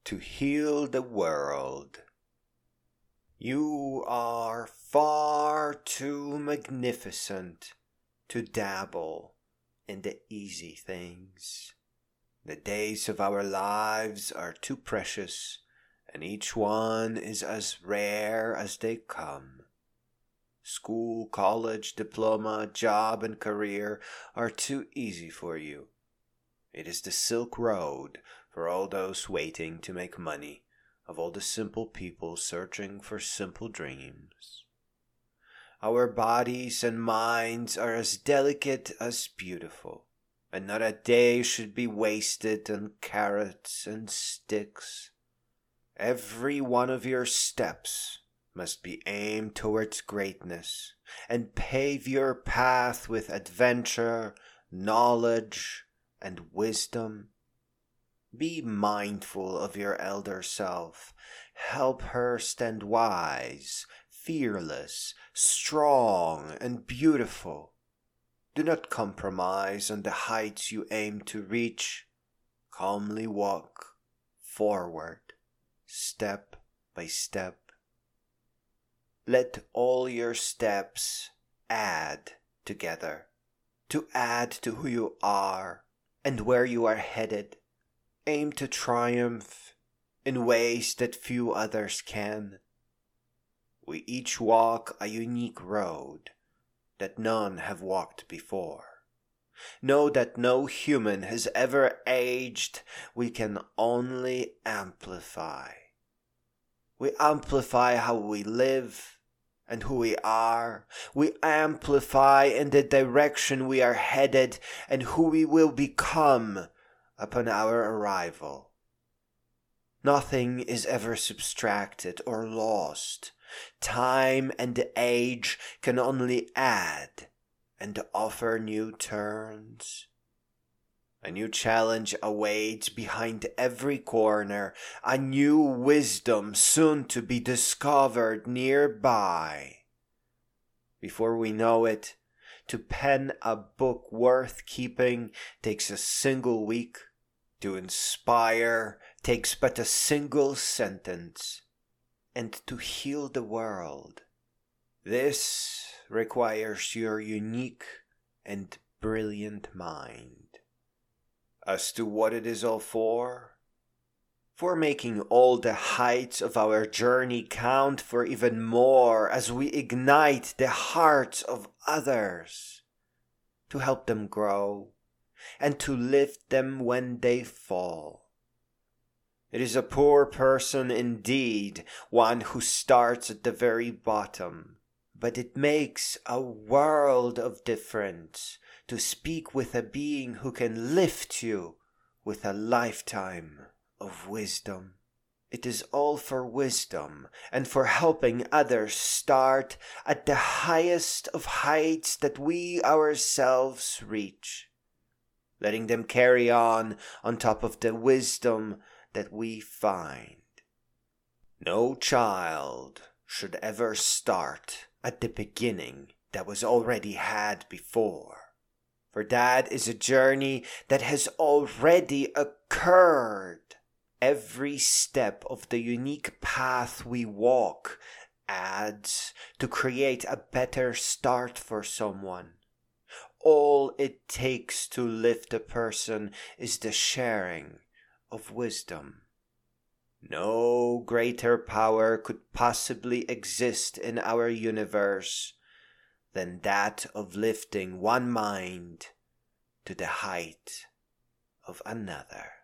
to heal the world. You are far too magnificent to dabble in the easy things. The days of our lives are too precious, and each one is as rare as they come. School, college, diploma, job, and career are too easy for you. It is the Silk Road for all those waiting to make money, of all the simple people searching for simple dreams. Our bodies and minds are as delicate as beautiful, and not a day should be wasted on carrots and sticks. Every one of your steps must be aimed towards greatness, and pave your path with adventure, knowledge, and wisdom. Be mindful of your elder self. Help her stand wise, fearless, strong, and beautiful. Do not compromise on the heights you aim to reach. Calmly walk forward, step by step. Let all your steps add together, to add to who you are and where you are headed. Aim to triumph in ways that few others can. We each walk a unique road that none have walked before. Know that no human has ever aged. We can only amplify. We amplify how we live and who we are. We amplify in the direction we are headed and who we will become upon our arrival. Nothing is ever subtracted or lost. Time and age can only add and offer new turns. A new challenge awaits behind every corner, a new wisdom soon to be discovered nearby. Before we know it, to pen a book worth keeping takes a single week. To inspire takes but a single sentence. And to heal the world, this requires your unique and brilliant mind. As to what it is all for making all the heights of our journey count for even more as we ignite the hearts of others, to help them grow and to lift them when they fall. It is a poor person indeed, one who starts at the very bottom, but it makes a world of difference to speak with a being who can lift you with a lifetime of wisdom. It is all for wisdom and for helping others start at the highest of heights that we ourselves reach, letting them carry on top of the wisdom that we find. No child should ever start at the beginning that was already had before, for that is a journey that has already occurred. Every step of the unique path we walk adds to create a better start for someone. All it takes to lift a person is the sharing of wisdom. No greater power could possibly exist in our universe than that of lifting one mind to the height of another.